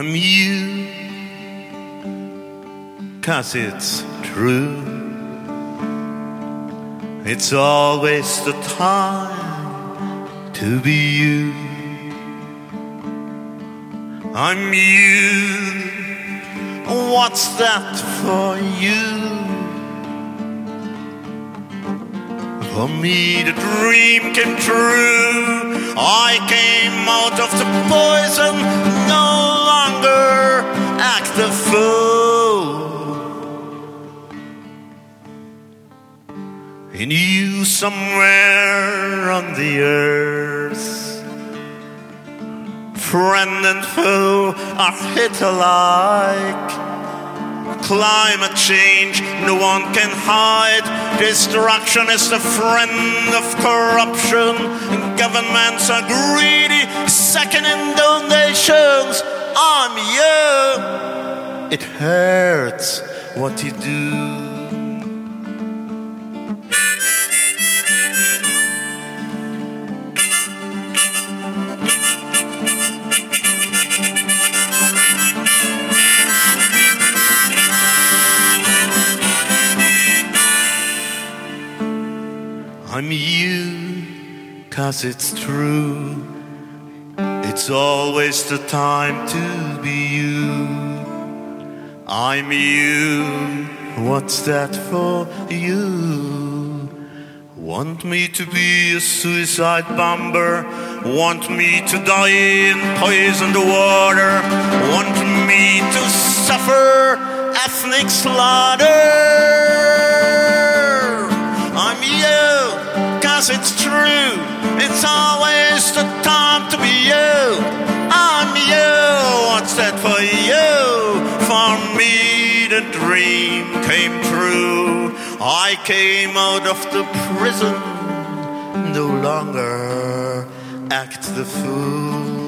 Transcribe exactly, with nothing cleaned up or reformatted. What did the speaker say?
I'm you, 'cause it's true. It's always the time to be you. I'm you. What's that for you? For me the dream came true. I came out of the poison, no longer act the fool. In you somewhere on the earth, friend and foe are hit alike. Climate change, no one can hide. Destruction is the friend of corruption. Governments are greedy, second in donations. I'm you. It hurts what you do. I'm you, 'cause it's true. It's always the time to be you. I'm you. What's that for you? Want me to be a suicide bomber? Want me to die in poisoned water? Want me to suffer ethnic slaughter? I'm you, 'cause it's true. It's always the time to be you. I'm you. What's that for you? For me the dream came true. I came out of the prison, no longer act the fool.